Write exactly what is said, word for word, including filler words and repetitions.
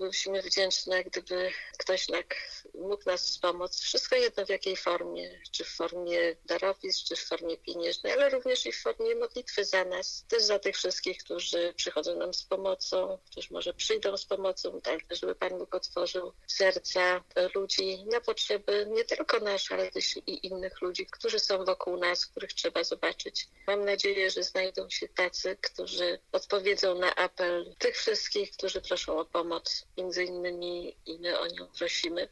byliśmy wdzięczne, gdyby ktoś tak mógł nas wspomóc. Wszystko jedno w jakiej formie, czy w formie darowizn, czy w formie pieniężnej, ale również i w formie modlitwy za nas. Też za tych wszystkich, którzy przychodzą nam z pomocą, którzy może przyjdą z pomocą, tak, żeby Pan Bóg otworzył serca ludzi na potrzeby nie tylko nasze, ale też i innych ludzi, którzy są wokół nas, których trzeba zobaczyć. Mam nadzieję, że znajdą się tacy, którzy odpowiedzą na apel tych wszystkich, którzy proszą o pomoc. Między innymi i my o nią prosimy.